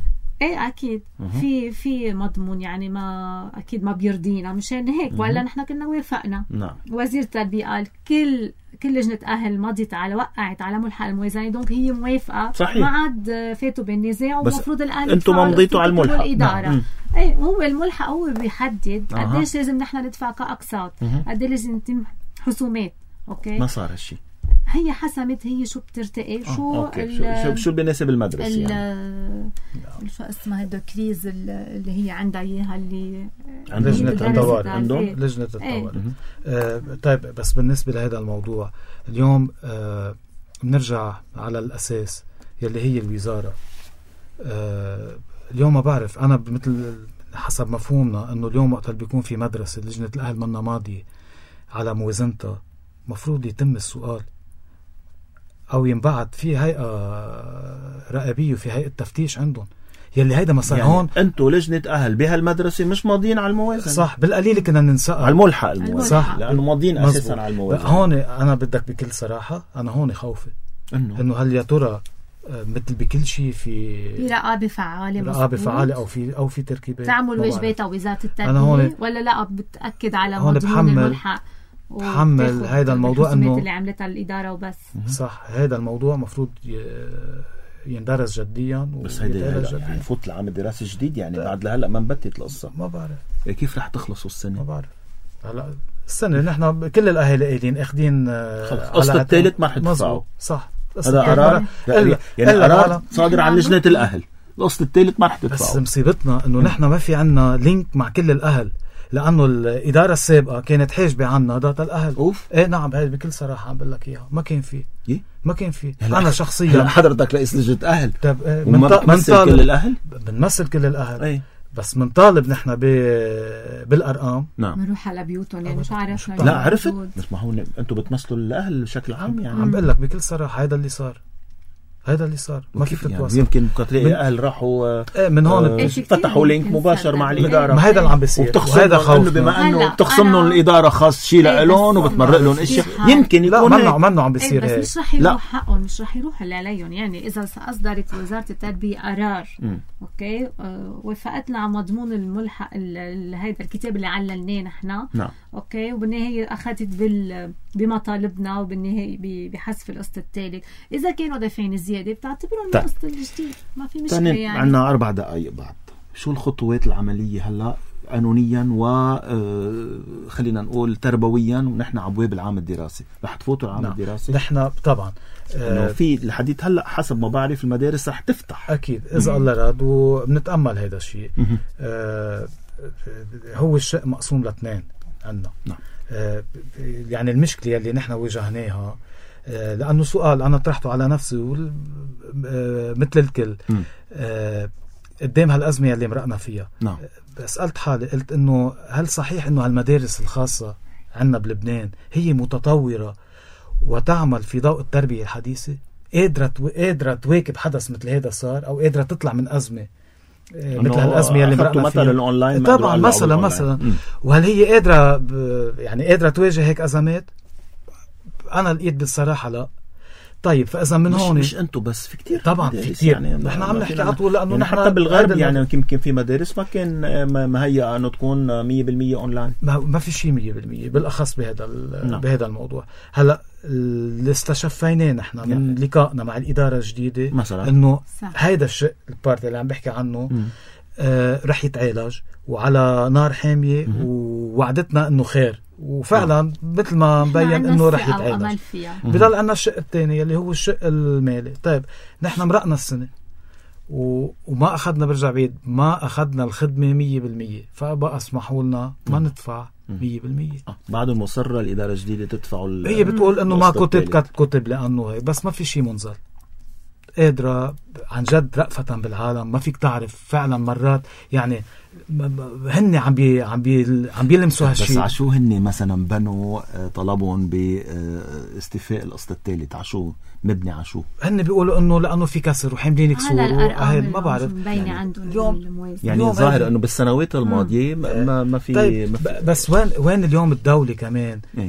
S3: ايه اكيد مه. في في مضمون يعني ما اكيد ما بيرضينا مشان هيك ولا نحن كنا وافقنا.
S1: نعم.
S3: وزير التربيه قال كل كل لجنه اهل مضت على وقعت على ملحق الموازنه دونك هي موافقه.
S1: صحيح.
S3: ما عاد فاتوا بالنزاع ومفروض الاهل
S1: انتم مضيتوا على الملحق
S3: الاداره. نعم. ايه هو الملحق هو بيحدد قديش لازم نحن ندفع كاقساط قد ايه لازم يتم حسومات. اوكي ما
S1: صار هالشيء
S3: هي حسمت هي شو بترتقي شو
S1: آه، شو شو بيناسب المدرسه يعني
S3: شو اسمها الدوكريز اللي هي عندها اياها اللي
S2: لجنه الطوارئ عندهم لجنه الطوارئ.
S3: ايه.
S2: آه طيب بس بالنسبه لهذا الموضوع اليوم آه بنرجع على الاساس يلي هي الوزاره. آه اليوم ما بعرف انا مثل حسب مفهومنا انه اليوم وقت اللي بيكون في مدرسه لجنه الاهل منا ماضيه على موازنتها مفروض يتم السؤال او ينبعث في هيئه رقابيه وفي هيئه تفتيش عندهم يلي هيدا مثلا يعني هون
S1: انتوا لجنه اهل بهالمدرسه مش ماضيين على الموازنه.
S2: صح بالقليل كنا ننسال
S1: على الملحق الموازنه
S2: صح
S1: لانه ماضيين اساسا على الموازنه.
S2: هون انا بدك بكل صراحه انا هون خوفي انه انه هل يا ترى مثل بكل شيء في
S3: في رقابه فعاله
S2: رقابه فعاله او في او في تركيبات
S3: تعمل واجباتها وزاره التربيه ولا لا بتاكد على مضمون الملحق
S2: بحمل هذا الموضوع انه
S3: اللي عملتها الاداره وبس.
S2: صح هذا الموضوع مفروض يندرس جديا
S1: بس هيدا يعني فوت العام الدراسي الجديد يعني بعد لهلا ما انبتت القصه.
S2: ما بعرف
S1: كيف رح تخلصوا السنه.
S2: ما بعرف هلا السنه نحن كل الاهالي قايلين اخذين
S1: القسط الثالث ما رح تدفعوا.
S2: صح
S1: هذا قرار يعني, يعني قرار صادر عن لجنه الاهل القسط الثالث ما رح تدفعوا.
S2: بس مصيبتنا انه نحن ما في عنا لينك مع كل الاهل لانه الاداره السابقه كانت حاجبه عنا داتا الاهل.
S1: اوف
S2: ايه نعم هذا بكل صراحه عم بقول لك اياها ما كان في
S1: إيه؟
S2: ما كان في انا شخصيا
S1: حضرتك رئيس لجنه اهل
S2: طب
S1: وما بتمثل كل الاهل
S2: بنمثل كل الاهل
S1: ايه؟
S2: بس منطالب نحن ب... بالارقام
S3: نعم نروح على بيوتهم يعني مش عارفنا
S1: لا عرفت بس ما هو انتم بتمثلوا الاهل بشكل عام يعني
S2: عم بقول لك بكل صراحه هذا اللي صار هذا اللي صار، ما فيك تتواصل.
S1: يعني يمكن تلاقي اهل راحوا
S2: من هون
S1: آه فتحوا لينك مباشر مع الاداره،
S2: ما هذا اللي عم بيصير،
S1: وهذا خوف بما انه بتخصمهم الاداره خاص شيء لهم وبتمرق لهم اشياء. يمكن يكون
S2: لا منه عم بيصير
S3: هيك،
S2: هيك،
S3: بس مش رح يروح حقهم، مش رح يروح اللي عليهم. يعني اذا اصدرت وزاره التربيه قرار م. اوكي آه وفقتنا على مضمون الملحق هذا الكتاب اللي عللناه نحن
S1: نعم.
S3: اوكي وبالنهايه اخذت بال بمطالبنا وبالنهايه بحذف القسط الثالث، اذا كانوا دافعين زياده بتعتبرهم
S1: طيب.
S3: القسط الجديد ما في مشكله. يعني
S1: عندنا اربع دقائق بعد. شو الخطوات العمليه هلا قانونيا و خلينا نقول تربويا ونحن على ابواب العام الدراسي؟ رح تفوتوا العام
S2: نعم.
S1: الدراسي؟
S2: نحن طبعا
S1: انه في لحديت هلا حسب ما بعرف المدارس رح تفتح
S2: اكيد اذا الله راد، وبنتامل هذا الشيء. آه هو الشيء مقسوم لاثنين عندنا.
S1: نعم.
S2: آه يعني المشكله اللي نحن واجهناها، آه لانه سؤال انا طرحته على نفسي آه مثل الكل آه قدام هالازمه اللي مرقنا فيها.
S1: نعم.
S2: سالت حالي قلت انه هل صحيح انه هالمدارس الخاصه عندنا بلبنان هي متطوره وتعمل في ضوء التربيه الحديثه، قادره قادره تواكب حدث مثل هذا صار، او قادره تطلع من ازمه مثل هالازمه اللي مرقنا فيها؟
S1: الأونلاين
S2: طبعا مثلا مثلا وهل هي قادره يعني قادره تواجه هيك ازمات؟ انا لقيت بالصراحه لا. طيب فاذا من
S1: مش
S2: هون
S1: مش انتم بس، في كتير
S2: طبعا في كتير يعني نحن عم نحكي على طول، لانه
S1: يعني
S2: نحن
S1: حتى بالغرب يعني يمكن في مدارس ما كان مهيئه انه تكون مية بالمية اونلاين، ما,
S2: ما في شيء مية بالمية بالاخص بهذا
S1: نعم.
S2: بهذا الموضوع. هلا اللي استشفيناه نحن من نعم. لقائنا مع الاداره الجديده مثلا انه هيدا الشيء البارت اللي عم بحكي عنه آه رح يتعالج وعلى نار حاميه، ووعدتنا انه خير، وفعلا مثل ما مبين انه رح يتعالج. بضل عنا الشق الثاني اللي هو الشق المالي. طيب نحن مرقنا السنه و... وما اخذنا، برجع بعيد، ما اخذنا الخدمه مية بالمية، فبقى اسمحوا لنا ما ندفع مية بالمية.
S1: آه. بعد المصرة الإدارة الجديدة تدفعوا ال...
S2: هي بتقول انه ما كتب كتب لانه هيك، بس ما في شيء منزل. قادرة عن جد رأفة بالعالم، ما فيك تعرف فعلا مرات يعني هن عم بي عم بي عم بيلمسوا هالشيء.
S1: بس عشو هن مثلا بنوا طلبهم باستيفاء القسط الثالث؟ عشو مبني عشو؟
S2: هن بيقولوا انه لانه في كسر وحاملين كسور وهي ما بعرف
S3: يعني
S2: اليوم
S1: يعني ظاهر انه بالسنوات الماضيه ما ما في.
S2: طيب ما في. بس وين وين اليوم الدوله كمان
S1: ايه؟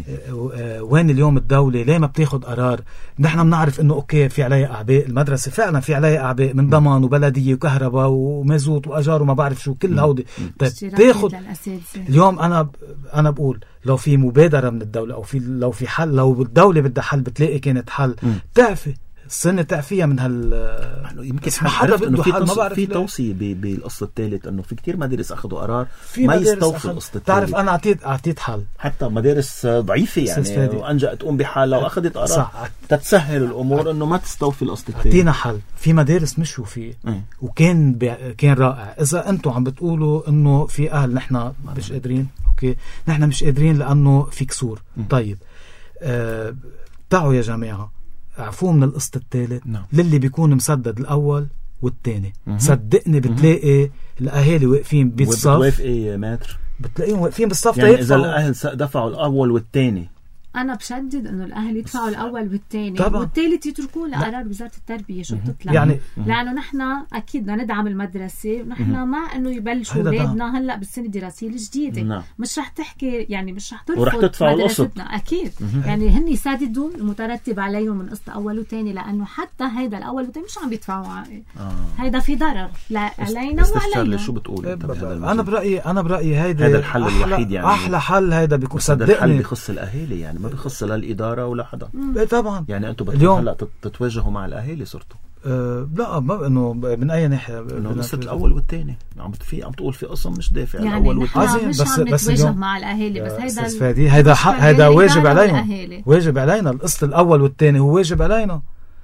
S2: وين اليوم الدوله ليه ما بتاخذ قرار؟ نحن بنعرف انه اوكي في عليها اعباء، المدرسه فعلا في عليها اعباء من ضمان وبلديه وكهرباء ومازوت واجار وما بعرف شو كل هودي. طيب تاخذ اليوم، انا انا بقول لو في مبادره من الدوله او في لو في حل، لو الدوله بدها حل بتلاقي كانت حل تعفي السنه تعفيها من هال
S1: يمكن حدا بده حل. ما بعرف في توصيه بالقسط الثالث انه في كتير مدارس اخذوا قرار ما يستوفوا القسط الثالث.
S2: تعرف انا اعطيت اعطيت حل
S1: حتى مدارس ضعيفه يعني وانجا تقوم بحالها واخذت قرار تتسهل الامور انه ما تستوفي القسط الثالث.
S2: اعطينا حل. في مدارس مشوا فيه اه. وكان بي... كان رائع. اذا انتم عم بتقولوا انه في اهل نحن مش قادرين، اوكي نحن مش قادرين لانه في كسور. اه. طيب آه... تعوا يا جماعه اعفوه من القسط الثالث
S1: نعم.
S2: للي بيكون مسدد الاول والثاني. صدقني بتلاقي الاهالي واقفين بالصف.
S1: وبتوافق ايه ماتر؟
S2: بتلاقيهم واقفين بالصف
S1: يعني اذا الاهل دفعوا الاول والثاني.
S3: انا بشدد انه الاهل يدفعوا الاول والثاني والثالث يتركوه لقرار وزاره التربيه شو بتطلع يعني، لانه نحن اكيد بدنا ندعم المدرسه ونحن مع انه يبلشوا اولادنا هلا بالسنه الدراسيه الجديده.
S1: نعم.
S3: مش رح تحكي يعني مش رح ترفض
S1: ورح تدفعوا القسط
S3: اكيد. يعني هن يسددوا المترتب عليهم من قسط اول وثاني، لانه حتى هيدا الاول والثاني مش عم بيدفعوا آه. هيدا في ضرر لا علينا وعلينا.
S1: شو بتقول انت بهذا؟
S2: انا برايي انا برايي هيدا
S1: هذا الحل الوحيد يعني
S2: احلى حل. هيدا بيكون صدقني
S1: الحل بخص الاهالي يعني ما بخص لا الاداره ولا حدا.
S2: طبعا
S1: يعني انتم اليوم هلا تتواجهوا مع الاهالي صرتوا
S2: أه لا ما انه من اي ناحيه
S1: انه قصه الاول والثاني عم في عم تقول في قسم مش دافع
S3: يعني
S1: الاول والثاني
S3: مش بس عم بس اليوم مع الاهالي بس هيدا
S2: هيدا هيدا واجب علينا واجب علينا القسط الاول والثاني هو واجب علينا.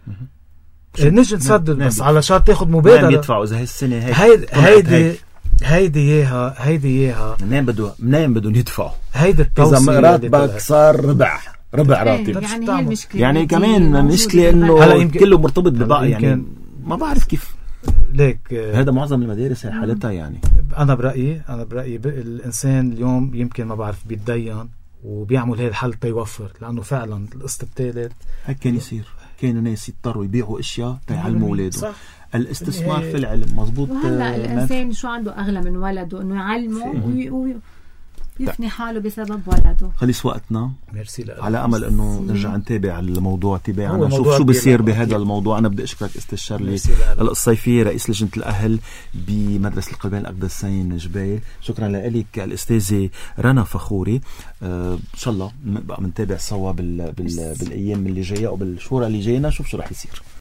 S2: نجي نسدد بس علشان تاخذ مبادره
S1: يدفعوا اذا هالسنه هيك
S2: هيدي هيدي هيدي اياها هيدي اياها
S1: منين بدو منين بدهم يدفعوا
S2: هيدي التوصيه.
S1: اذا راتبك صار ربع ربع راتب
S3: يعني هي المشكله
S1: يعني كمان مشكله انه كله مرتبط ببعض يعني ما بعرف كيف
S2: ليك.
S1: هذا معظم المدارس هي حالتها يعني.
S2: انا برايي انا برايي الانسان اليوم يمكن ما بعرف بيتدين وبيعمل هي الحل تيوفر، لانه فعلا القسط الثالث
S1: هيك كان يصير كانوا ناس يضطروا يبيعوا اشياء تيعلموا اولادهم. الاستثمار
S2: هي...
S1: في العلم مزبوط.
S3: وهلا الانسان شو عنده اغلى من ولده انه يعلمه ويفني حاله بسبب ولده.
S1: خلص وقتنا.
S2: ميرسي لك.
S1: على امل انه نرجع نتابع الموضوع تباعنا نشوف شو بيصير بهذا الموضوع. انا بدي اشكرك استاذ شارلي القصيفي رئيس لجنه الاهل بمدرسه القلبين الاقدسين جبيل. شكرا لك الاستاذه رنا فخوري. آه ان شاء الله بقى بنتابع سوا بال... بال... بالايام اللي جايه وبالشهور اللي جاينا نشوف شو رح يصير.